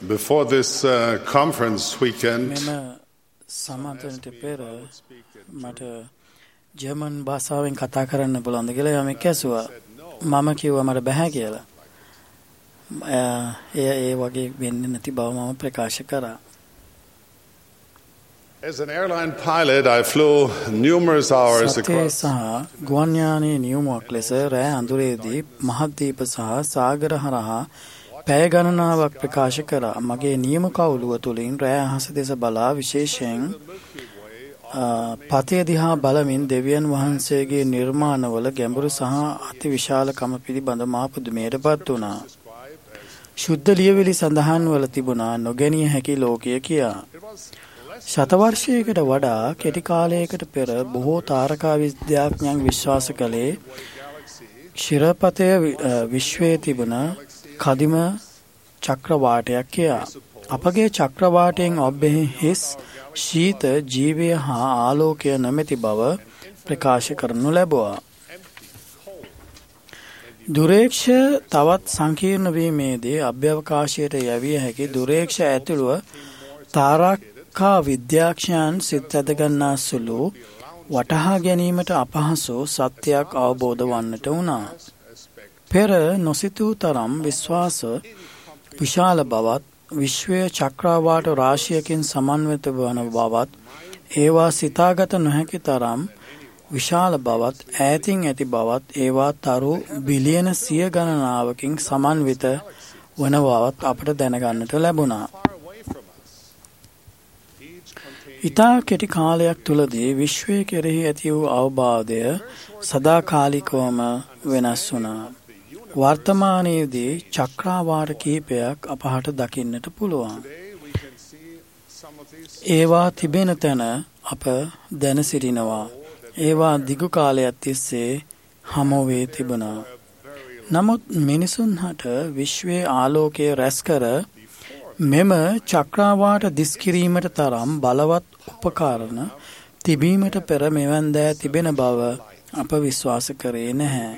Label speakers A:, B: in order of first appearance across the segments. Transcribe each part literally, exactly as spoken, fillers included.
A: Before this uh, conference weekend,
B: මෙම සමාන්තරයට පෙර මට ජර්මන් භාෂාවෙන් කතා කරන්න පුළුවන්ද කියලා යමෙක් ඇසුවා. මම කිව්වා මට බෑ කියලා. ඒ ඒ වගේ වෙන්නේ නැති බව මම ප්‍රකාශ කරා.
A: As an airline pilot, I flew numerous hours
B: සත්‍යය
A: across.
B: සහ ගුවන් යානයේ නියමුවක් ලෙස රෑ අඳුරේදී මහද්වීප සහ සාගර හරහා පැය ගණනාවක් ප්‍රකාශ කරා. මගේ නියම කවුළුව තුලින් රෑ අහස දෙස බලා විශේෂයෙන් පතේ දිහා බලමින් දෙවියන් වහන්සේගේ නිර්මාණවල ගැඹුරු සහ අතිවිශාලකම පිළිබඳ මා පුදුමයටපත් වුණා. ශුද්ධ ලියවිලි සඳහන් වල තිබුණා නොගැනිය හැකි ලෝකය කියා. ශතවර්ෂයකට වඩා කෙටි කාලයකට පෙර බොහෝ තාරකා විද්‍යාඥයන් විශ්වාස කළේ ක්ෂිරපතය විශ්වයේ තිබුණ කදිම චක්‍රවාටයක් කියා. අපගේ චක්‍රවාටයෙන් ඔබ්බෙහි හිස් ශීත ජීවය හා ආලෝකය නොමැති බව ප්‍රකාශ කරනු ලැබුවා. දුරේක්ෂ තවත් සංකීර්ණ වීමේදී අභ්‍යවකාශයට යැවිය හැකි දුරේක්ෂ ඇතුළුව තාරකා විද්‍යාඥයන් සිත් ඇදගන්නා සුළු වටහා ගැනීමට අපහසු සත්‍යයක් අවබෝධ වන්නට වුණා. පෙර නොසිතූ තරම් විශ්වාස විශාල බවත් විශ්වයේ චක්‍රවාට රාශියකින් සමන්විත වන බවත් ඒවා සිතාගත නොහැකි තරම් විශාල බවත් ඈතින් ඇති බවත් ඒවා තරු බිලියන සිය ගණනාවකින් සමන්විත වන බවත් අපට දැනගන්නට ලැබුණා. ඉතා කෙටි කාලයක් තුලදී විශ්වය කෙරෙහි ඇති වූ අවබෝධය සදාකාලිකවම වෙනස් වුණා. වර්තමානයේදී චක්‍රාවාට කිහිපයක් අපහට දකින්නට පුළුවන්. ඒවා තිබෙන තැන අප දැන සිටිනවා. ඒවා දිගු කාලයක් තිස්සේ හමු වී තිබුණා. නමුත් මිනිසුන් හට විශ්වයේ ආලෝකය රැස් කර මෙම චක්‍රාවාට දිස් කිරීමට තරම් බලවත් උපකරණ තිබීමට පෙර මෙවන් දෑ තිබෙන බව අප විශ්වාස කරේ නැහැ.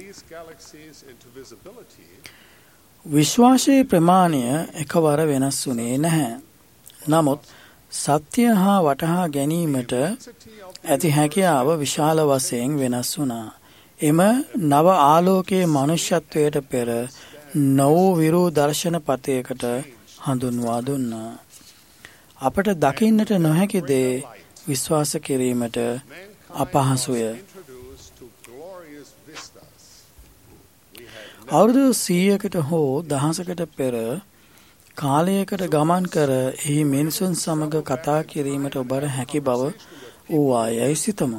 B: විශ්වාසයේ ප්‍රමාණය එකවර වෙනස් වුණේ නැහැ. නමුත් සත්‍ය හා වටහා ගැනීමට ඇති හැකියාව විශාල වශයෙන් වෙනස් වුණා. එම නව ආලෝකයේ මනුෂ්‍යත්වයට පෙර නොවූ විරූ දර්ශන පතයකට හඳුන්වා දුන්නා. අපට දකින්නට නොහැකි දේ විශ්වාස කිරීමට අපහසුය. අවුරුදු සීයකට හෝ දහසකට පෙර කාලයකට ගමන් කර එහි මිනිසුන් සමග කතා කිරීමට ඔබට හැකි බව වූවායයි සිතමු.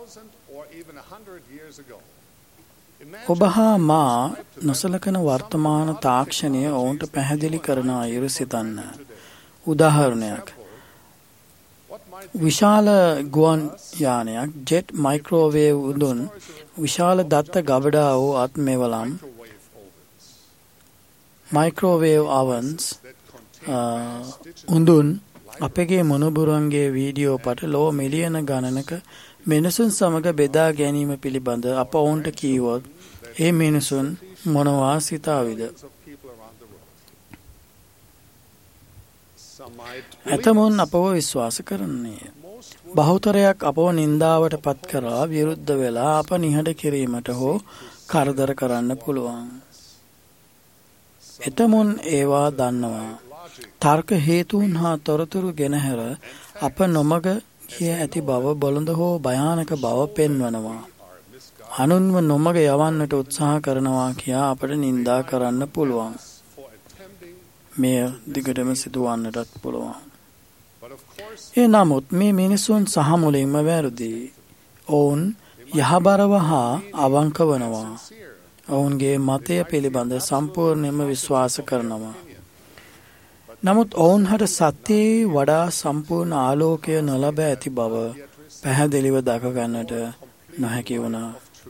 B: ඔබ හා මා නොසලකන වර්තමාන තාක්ෂණය ඔවුන්ට පැහැදිලි කරන අයුරු සිතන්න. උදාහරණයක්. විශාල ගුවන් යානයක් ජෙට් මයික්‍රෝවේව් උඳුන් විශාල දත්ත ගබඩා වූ අත්මෙවලම් මයික්‍රෝවේව් ovens උඳුන් අපගේ මොනබුරන්ගේ වීඩියෝ පට ලෝ මිලියන ගණනක මිනිසුන් සමග බෙදා ගැනීම පිළිබඳ අප ඔවුන්ට කීවොත් ඒ මිනිසුන් මොනවා සිතාවිද? ඇතමුන් අපව විශ්වාස කරන්නේ. බහුතරයක් අපව නින්දාවට පත් කරා විරුද්ධ වෙලා අප නිහඬ කිරීමට හෝ කරදර කරන්න පුළුවන්. එතමුන් ඒවා දන්නවා. තර්ක හේතුන් හා තොරතුරු ගෙනහැර අප නොමග කිය ඇති බව බොළඳ හෝ භයානක බව පෙන්වනවා. අනුන්ව නොමග යවන්නට උත්සාහ කරනවා කියා අපට නින්දා කරන්න පුළුවන්. මෙය දිගටම සිදුවන්නටත් පුළුවන්. ඒ නමුත් මේ මිනිසුන් සහ මුලින්ම වැරදි. ඔවුන් යහබරව හා අවංක වනවා. ඔවුන්ගේ මතය පිළිබඳ සම්පූර්ණයෙන්ම විශ්වාස කරනවා. නමුත් ඔවුන් හට සත්‍යයේ වඩා සම්පූර්ණ ආලෝකය නොලබ ඇති බව පැහැදිලිව දකගන්නට නොහැකි වුණා.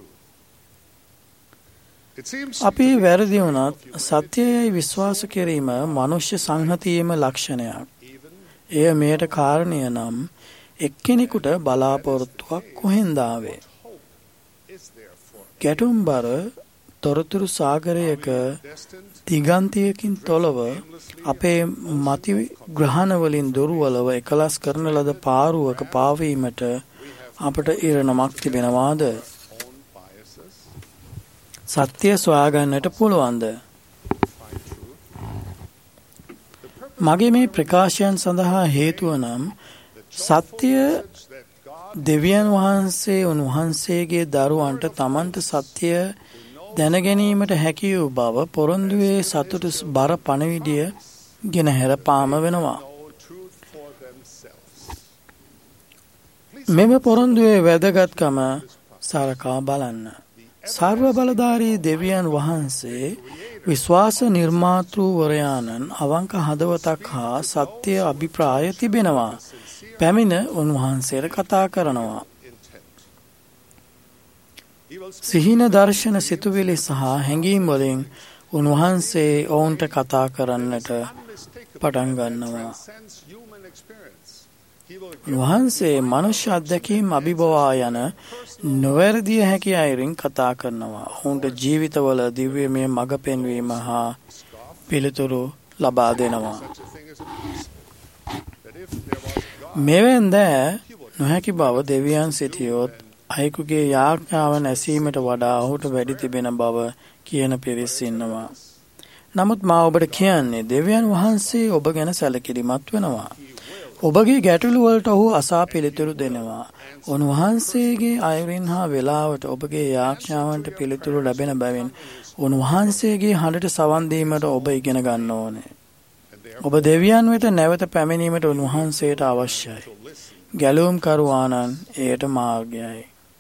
B: අපි වැරදි වුණත් සත්‍යයයි විශ්වාස කිරීම මනුෂ්‍ය සංහතියේම ලක්ෂණයක්. එය මෙයට කාරණය නම් එක්කෙනෙකුට බලාපොරොත්තුවක් කොහෙන්ද ආවේ? ගැටුම්බර තොරතුරු සාගරයක දිගන්තයකින් තොලව අපේ මති ග්‍රහණ වලින් දුර්වලව එකලස් කරන ලද පාරුවක පාවීමට අපට ඉරණමක් තිබෙනවාද? සත්‍ය සොයාගන්නට පුළුවන්ද? මගේ මේ ප්‍රකාශයන් සඳහා හේතුව නම් සත්‍ය දෙවියන් වහන්සේ උන්වහන්සේගේ දරුවන්ට තමන්ට සත්‍ය දැනගැනීමට හැකි වූ බව පොරොන්දුවේ සතුට බර පණවිඩිය ගෙනහැර පාම වෙනවා. මෙම පොරොන්දුවේ වැදගත්කම සලකා බලන්න. සර්ව බලධාරී දෙවියන් වහන්සේ විශ්වාස නිර්මාතෘවරයාණන් අවංක හදවතක් හා සත්‍ය අභිප්‍රාය තිබෙනවා. පැමිණ උන්වහන්සේට කතා කරනවා. සිහින දර්ශන සිතුවිලි සහ හැඟීම් වලින් උන්වහන්සේ ඔවුන්ට කතා කරන්නට පටන් ගන්නවා. උන්වහන්සේ මනුෂ්‍ය අත්දැකීම් අභිබවා යන නොවැරදිය හැකි අයුරින් කතා කරනවා. ඔවුන්ට ජීවිතවල දිව්‍යමය මඟ පෙන්වීම හා පිළිතුරු ලබා දෙනවා. මෙවැන්ද නොහැකි බව දෙවියන් සිටියොත් අයෙකුගේ යාඥාවන් ඇසීමට වඩා ඔහුට වැඩි තිබෙන බව කියන පිරිස් ඉන්නවා. නමුත් මා ඔබට කියන්නේ දෙවියන් වහන්සේ ඔබ ගැන සැලකිලිමත් වෙනවා. ඔබගේ ගැටලු වලට ඔහු අසා පිළිතුරු දෙනවා. උන්වහන්සේගේ අයුරින් හා වේලාවට ඔබගේ යාඥාවන්ට පිළිතුරු ලැබෙන බැවින් උන්වහන්සේගේ හඬට සවන් දීමට ඔබ ඉගෙන ගන්න ඕනේ. ඔබ දෙවියන් වෙත නැවත පැමිණීමට උන්වහන්සේට අවශ්‍යයි. ගැලවුම් කරුවාණන් එයට මාර්ගයයි.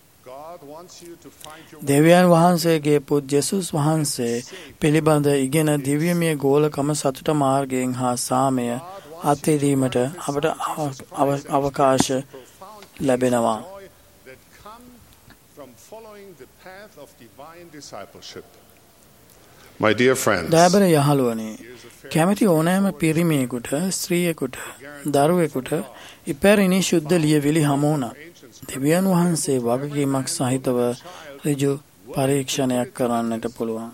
B: දෙවියන් වහන්සේගේ පුත් ජෙසුස් වහන්සේ පිළිබඳ ඉගෙන දිව්‍යමය ගෝලකම සතුට මාර්ගයෙන් හා සාමය අත්විඳීමට අපට අවකාශ ලැබෙනවා.
A: My dear friends,
B: දයාබර යහළුවනි, කැමැති ඕනෑම පිරිමියෙකුට, ස්ත්‍රියෙකුට, දරුවෙකුට ඉපැරණි ශුද්ධ ලියවිලි හමු වුණා. දෙවියන් වහන්සේ වගකීමක් සහිතව ඍජු පරීක්ෂණයක් කරන්නට පුළුවන්.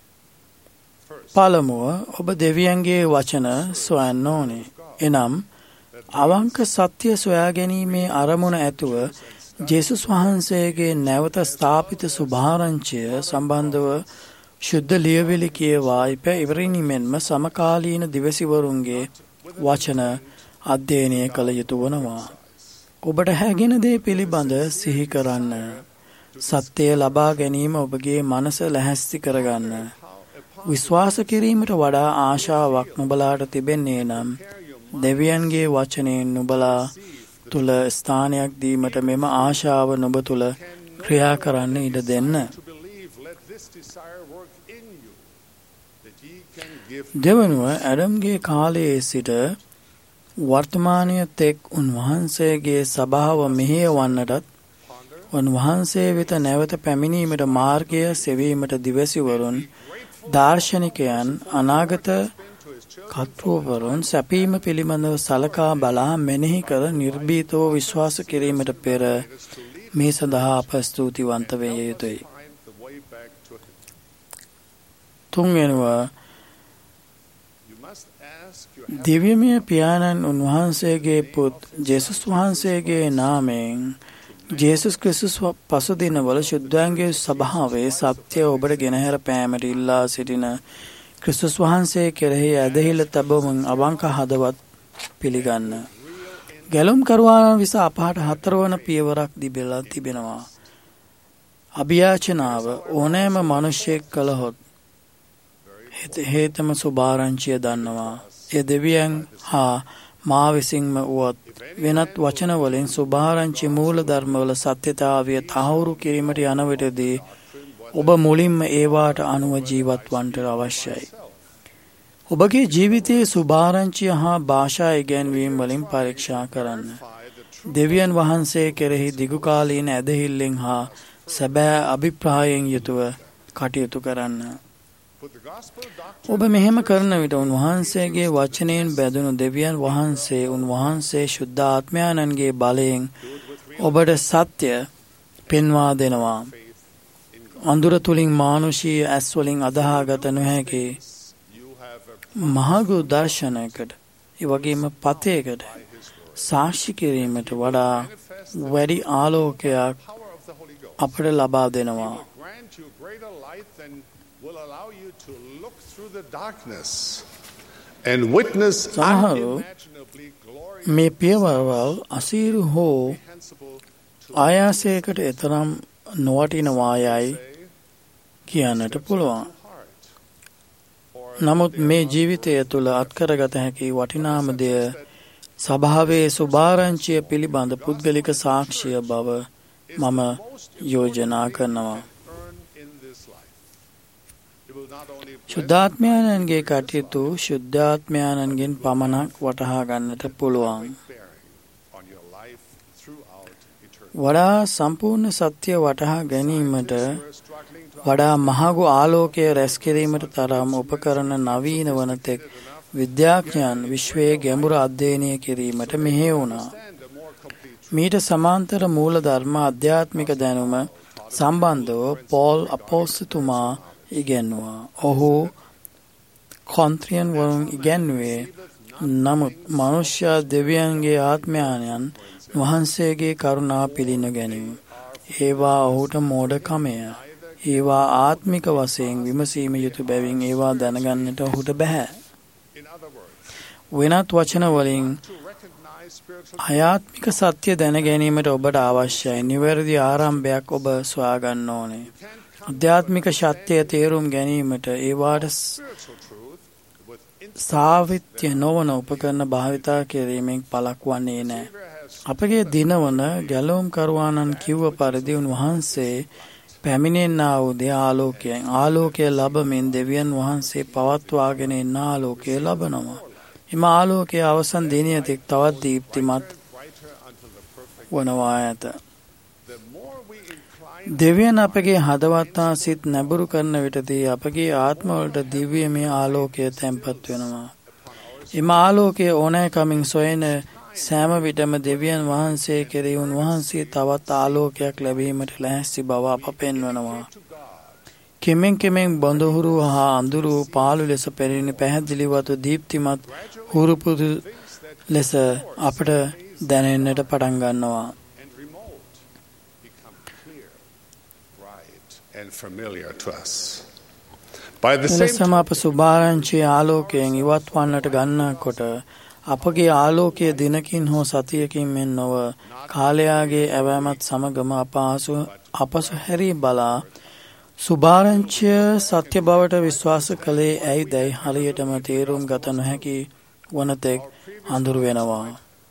B: පළමුව ඔබ දෙවියන්ගේ වචන සොයන්න ඕනේ. එනම් අවංක සත්‍ය සොයා ගැනීමේ අරමුණ ඇතුව ජේසුස් වහන්සේගේ නැවත ස්ථාපිත සුභාරංචිය සම්බන්ධව ශුද්ධ ලියවිලි කියවා ඉපැරණීමෙන්ම සමකාලීන දිවසිවරුන්ගේ වචන අධ්‍යයනය කළ යුතු වනවා. ඔබට හැගෙන දේ පිළිබඳ සිහි කරන්න. සත්‍යය ලබා ගැනීම ඔබගේ මනස ලැහැස්ති කරගන්න. විශ්වාස කිරීමට වඩා ආශාවක් නුබලාට තිබෙන්නේ නම් දෙවියන්ගේ වචනයෙන් නුබලා තුල ස්ථානයක් දීමට මෙම ආශාව නුඹ තුල ක්‍රියා කරන්න ඉඩ දෙන්න. දෙවනුව ඇඩම්ගේ කාලයේ සිට වර්තමානය තෙක් උන්වහන්සේගේ සභාව මෙහෙයවන්නටත් උන්වහන්සේ වෙත නැවත පැමිණීමට මාර්ගය සෙවීමට දිවසිවරුන් දාර්ශනිකයන් අනාගත කර්තෘවරුන් සැපීම පිළිබඳව සලකා බලා මෙනෙහි කර නිර්භීතව විශ්වාස කිරීමට පෙර මේ සඳහා අප ස්තුතිවන්ත වේ යුතුයි. තුන්වෙනුව දිව්‍යමය පියාණන් උන්වහන්සේගේ පුත් ජේසුස් වහන්සේගේ නාමයෙන් ජේසුස් ක්‍රිස්තුස් පසුදිනවල ශුද්ධාංගයේ සභාවේ සත්‍ය ඔබට ගෙනහැර පෑමට ඉල්ලා සිටින ක්‍රිස්තුස් වහන්සේ කෙරෙහි ඇදහිල්ල තබමින් අවංක හදවත් පිළිගන්න. ගැලුම් කරුවාණන් විස අපහට හතරවන පියවරක් තිබෙලා තිබෙනවා. අභියාචනාව ඕනෑම මිනිසෙක් කළහොත් හේතම සුභාරංචිය දන්නවා. ඒ දෙවියන් හා මා විසින්ම වුවත් වෙනත් වචන වලින් සුභාරංචි මූල ධර්මවල සත්‍යතාවය තහවුරු කිරීමට යන විටදී ඔබ මුලින්ම ඒවාට අනුව ජීවත් වන්නට අවශ්‍යයි. ඔබගේ ජීවිතයේ සුභාරංචිය හා භාෂා ඉගැන්වීම් වලින් පරීක්ෂා කරන්න. දෙවියන් වහන්සේ කෙරෙහි දිගුකාලීන ඇදහිල්ලෙන් හා සැබෑ අභිප්‍රායයෙන් යුතුව කටයුතු කරන්න. ඔබ මෙහෙම කරන විට උන්වහන්සේගේ වචනයෙන් බැඳුණු දෙවියන් වහන්සේ උන්වහන්සේ ශුද්ධ ආත්මයන්ගේ බලයෙන් ඔබට සත්‍ය පෙන්වා දෙනවා. අඳුර තුලින් මානුෂීය ඇස් වලින් අදහාගත නොහැකි මහඟු දර්ශනයකට ඒ වගේම පතයකට සාක්ෂි කිරීමට වඩා වැඩි ආලෝකයක් අපට ලබා දෙනවා. සමහරු මේ පියවරවල් අසීරු හෝ ආයාසයකට එතරම් නොවටිනවායයි කියන්නට පුළුවන්. නමුත් මේ ජීවිතය තුළ අත්කරගත හැකි වටිනාම දෙය සභාවේ සුභාරංචිය පිළිබඳ පුද්ගලික සාක්ෂිය බව මම යෝජනා කරනවා. ශුද්ධාත්මයාණන්ගේ කටයුතු ශුද්ධාත්මයාණන්ගෙන් පමණක් වටහා ගන්නට පුළුවන්. වඩා සම්පූර්ණ සත්‍ය වටහා ගැනීමට වඩා මහඟු ආලෝකය රැස් කිරීමට තරම් උපකරණ නවීන වන තෙක් විද්‍යාඥයන් විශ්වයේ ගැඹුර අධ්‍යයනය කිරීමට මෙහෙයුණා. මීට සමාන්තර මූල ධර්ම අධ්‍යාත්මික දැනුම සම්බන්ධව පෝල් අපෝස්තලතුමා ඉගැන්වුවා. ඔහු කොන්ත්‍රියන් වරුන් ඉගැන්වුවේ නමුත් මනුෂ්‍ය දෙවියන්ගේ ආත්මයන්යන් වහන්සේගේ කරුණා පිළින ගැනීම. ඒවා ඔහුට මෝඩකමය. ඒවා ආත්මික වශයෙන් විමසීම යුතු බැවින් ඒවා දැනගන්නට ඔහුට බැහැ. වෙනත් වචන වලින් ආත්මික සත්‍ය දැන ගැනීමට ඔබට අවශ්‍යයි. නිවැරදි ආරම්භයක් ඔබ සොයා ගන්න ඕනේ. අධ්‍යාත්මික සත්‍යය තේරුම් ගැනීමට ඒවාට සාවිත්‍ය නොවන උපකරණ භාවිතා කිරීමෙන් පළක් වන්නේ නැහැ. අපගේ දිනවන ගැලවුම් කරුවාණන් කිව්ව පරිදි උන්වහන්සේ පැමිණෙන්නා වූ දේ ආලෝකයෙන් ආලෝකය ලැබමින් දෙවියන් වහන්සේ පවත්වාගෙන එන ආලෝකය ලබනවා. එම ආලෝකයේ අවසන් දිනය තෙක් තවත් දීප්තිමත් වනවා ඇත. දෙවියන් අපගේ හදවත් හා සිත් නැඹුරු කරන විටදී අපගේ ආත්මවලට දිව්‍යමය ආලෝකය තැන්පත් වෙනවා. එම ආලෝකය ඕනෑකමින් සොයන සෑම විටම දෙවියන් වහන්සේ කෙරෙහි උන්වහන්සේ තවත් ආලෝකයක් ලැබීමට ලැහැස්ති බව අප පෙන්වනවා. කෙමෙන් කෙමෙන් බඳුහුරු හා අඳුරු පාළු ලෙස පෙරෙන පැහැදිලිවතු දීප්තිමත් හුරුපුදු ලෙස අපට දැනෙන්නට පටන් ගන්නවා. එලෙසම අප සුභාරංචියේ ආලෝකයෙන් ඉවත් වන්නට ගන්නකොට අපගේ ආලෝකය දිනකින් හෝ සතියකින් මෙන් නොව කාලයාගේ ඇවෑමත් සමගම අපහසු අපසු හැරී බලා සුභාරංචිය සත්‍ය බවට විශ්වාස කළේ ඇයිදැයි හරියටම තේරුම් ගත නොහැකි වනතෙක් අඳුරු වෙනවා.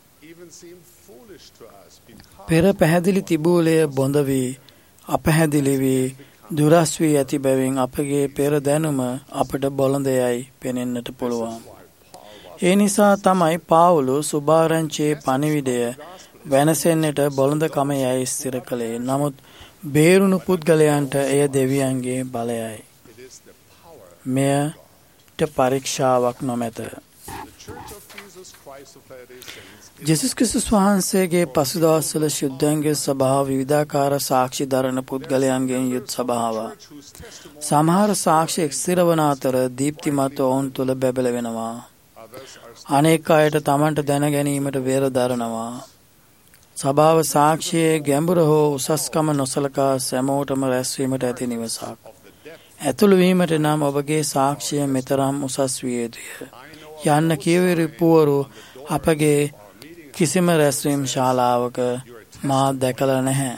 B: පෙර පැහැදිලි තිබූලය බොඳ වී අපැහැදිලි වී දුරස් වී ඇති බැවින් අපගේ පෙර දැනුම අපට බොළඳයයි පෙනෙන්නට පුළුවන්. ඒ නිසා තමයි පාවුලු සුභාරංචියේ පණිවිඩය වෙනසෙන්නට බොළඳකම යයි ස්ථිර කළේ. නමුත් බේරුණු පුද්ගලයන්ට එය දෙවියන්ගේ බලයයි. මෙයට පරීක්ෂාවක් නොමැත. ජෙසුස් ක්‍රිස්තුස් වහන්සේගේ පසුදවස්වල ශුද්ධයන්ගේ සභාව විවිධාකාර සාක්ෂි දරන පුද්ගලයන්ගෙන් යුත් සභාවක්. සමහර සාක්ෂි එක්ස්ථිර වන අතර දීප්තිමත් ඔවුන් තුළ බැබළ වෙනවා. අනෙක් අයට තමන්ට දැන ගැනීමට වේර දරනවා. සභාව සාක්ෂියේ ගැඹුර හෝ උසස්කම නොසලකා සැමෝටම රැස්වීමට ඇති නිවසක්. ඇතුළු වීමට නම් ඔබගේ සාක්ෂිය මෙතරම් උසස් විය යුතුය. යන්න කියවිරි පුවරු අපගේ කිසිම රැස්වීම් ශාලාවක මා දැකලා නැහැ.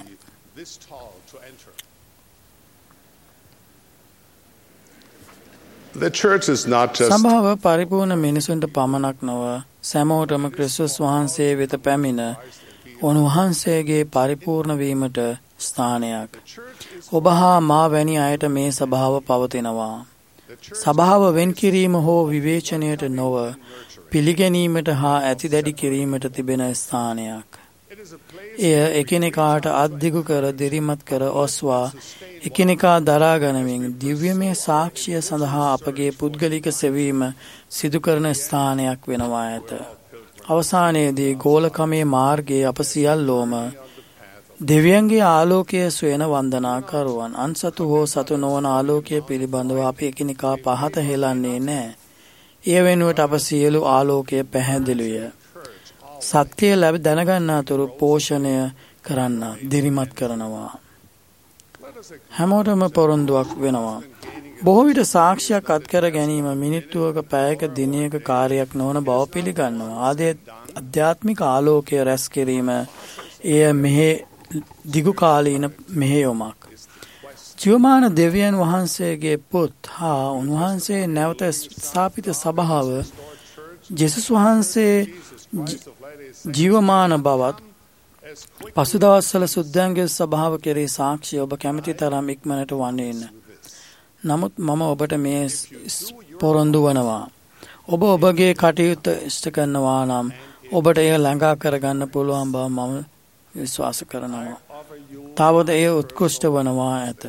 B: සභාව පරිපූර්ණ මිනිසුන්ට පමණක් නොව සැමෝටම ක්‍රිස්තුස් වහන්සේ වෙත පැමිණ උන්වහන්සේගේ පරිපූර්ණ වීමට ස්ථානයක්. ඔබ හා මා වැනි අයට මේ සභාව පවතිනවා. සභාව වෙන් කිරීම හෝ විවේචනයට නොව පිළිගැනීමට හා ඇති දැඩි කිරීමට තිබෙන ස්ථානයක්. එය එකිනෙකාට අත්දිගු කර දිරිමත් කර ඔස්වා එකිනෙකා දරාගනමින් දිව්‍යමය සාක්ෂිය සඳහා අපගේ පුද්ගලික සෙවීම සිදු කරන ස්ථානයක් වෙනවා ඇත. අවසානයේදී ගෝලකමේ මාර්ගයේ අප සියල්ලෝම දෙවියන්ගේ ආලෝකය සොයන වන්දනාකරුවන් අන්සතු හෝ සතු නොවන ආලෝකය පිළිබඳව අපි එකිනෙකා පහත හෙලන්නේ නැහැ. ඒ වෙනුවට අප සියලු ආලෝකය පැහැදිලිය. සත්‍යය ලැබ දැනගන්නාතුරු පෝෂණය කරන්න දිරිමත් කරනවා. හැමෝටම පොරොන්දුවක් වෙනවා. බොහෝ විට සාක්ෂියක් අත්කර ගැනීම මිනිත්තුවක පැයක දිනයක කාර්යයක් නොවන බව පිළිගන්නවා. ආදී අධ්‍යාත්මික ආලෝකය රැස් කිරීම එය මෙහි දිගු කාලීන මෙහෙයුමක්. ජීවමාන දෙවියන් වහන්සේගේ පුත් හා උන්වහන්සේ නැවත ස්ථාපිත සභාව ජේසුස් වහන්සේ ජීවමාන බවත් පසු දවස්වල සුද්ධයන්ගේ සභාව කෙරෙහි සාක්ෂිය ඔබ කැමති තරම් ඉක්මනට වන්නේන්න. නමුත් මම ඔබට මේ පොරොන්දු වනවා. ඔබ ඔබගේ කටයුත්ත ඉෂ්ට කරනවා නම් ඔබට එය ළඟා කරගන්න පුළුවන් බව මම විශ්වාස කරනවා. තවද එය උත්කෘෂ්ට වනවා ඇත.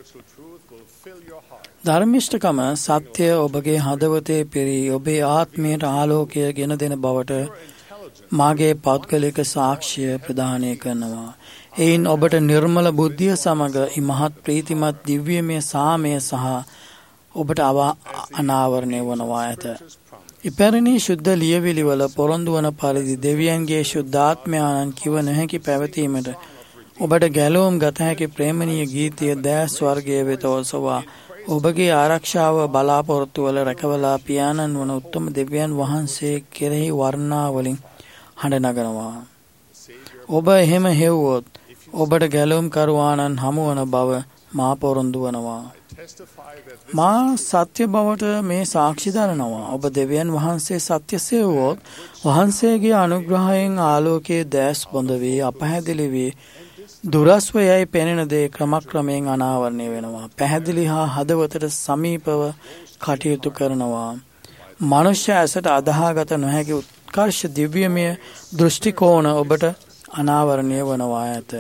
B: ධර්මිෂ්ඨකම සත්‍ය ඔබගේ හදවතේ පිරී ඔබේ ආත්මයට ආලෝකය ගෙන දෙන බවට මාගේ පෞද්ගලික සාක්ෂිය ප්‍රදානය කරනවා. එයින් ඔබට නිර්මල බුද්ධිය සමග ඉමහත් ප්‍රීතිමත් දිව්‍යමය සාමය සහ ඔබට අනාවරණය වනවා ඇත. ඉපැරණි ශුද්ධ ලියවිලිවල පොරොන්දු වන පරිදි දෙවියන්ගේ ශුද්ධාත්මයාණන් කිව නොහැකි පැවතීමට ඔබට ගැලවුම් ගත හැකි ප්‍රේමණීය ගීතය දෑස් වර්ගයේ වෙත ඔසවා ඔබගේ ආරක්ෂාව බලාපොරොත්තු වල රැකවලා පියාණන් වන උත්තම දෙවියන් වහන්සේ කෙරෙහි වර්ණාවලින් හඬ නගනවා. ඔබ එහෙම හෙව්වොත් ඔබට ගැලවුම් කරුවාණන් හමුවන බව මා පොරොන්දු වනවා. මා සත්‍ය බවට මේ සාක්ෂි දරනවා. ඔබ දෙවියන් වහන්සේ සත්‍ය සෙව්වොත් වහන්සේගේ අනුග්‍රහයෙන් ආලෝකයේ දැස් බොඳ වී අපහැදිලි වී දුරස්ව යයි පෙනෙන දේ ක්‍රමක්‍රමයෙන් අනාවරණය වෙනවා. පැහැදිලි හා හදවතට සමීපව කටයුතු කරනවා. මනුෂ්‍ය ඇසට අදහාගත නොහැකි උත්කර්ෂ දිව්‍යමය දෘෂ්ටි කෝණ ඔබට අනාවරණය වනවා ඇත.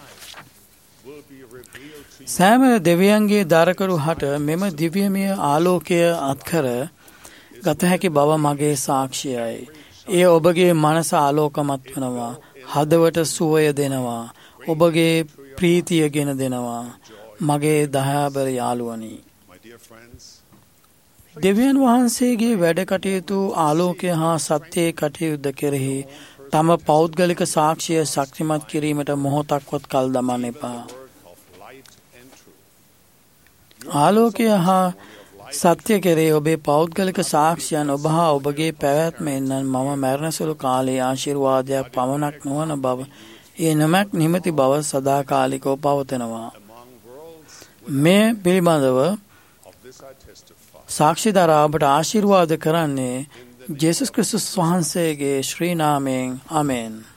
B: සෑම දෙවියන්ගේ දරකරු හට මෙම දිව්‍යමය ආලෝකය අත්කර ගත හැකි බව මගේ සාක්ෂියයි. එය ඔබගේ මනස ආලෝකමත් වනවා. හදවට සුවය දෙනවා. ඔබගේ ප්‍රීතිය ගෙන දෙනවා. මගේ දයාබර යාළුවනි. දෙවියන් වහන්සේගේ වැඩ කටයුතු ආලෝකය හා සත්‍යයේ කටයුත්ත කෙරෙහි තම පෞද්ගලික සාක්ෂිය ශක්තිමත් කිරීමට මොහොතක්වත් කල් දමන්න එපා. ආලෝකය හා සත්‍ය කෙරේ ඔබේ පෞද්ගලික සාක්ෂියන් ඔබ හා ඔබගේ පැවැත්ම එන්නන් මම මැරණසුළු කාලයේ ආශිර්වාදයක් පමණක් නොවන බව ඒ නොමැක් නිමති බව සදාකාලිකව පවතනවා. මේ පිළිබඳව සාක්ෂි දරා ඔබට ආශිර්වාද කරන්නේ ජේසුස් ක්‍රිස්තුස් වහන්සේගේ ශ්‍රී නාමයෙන් ආමේන්.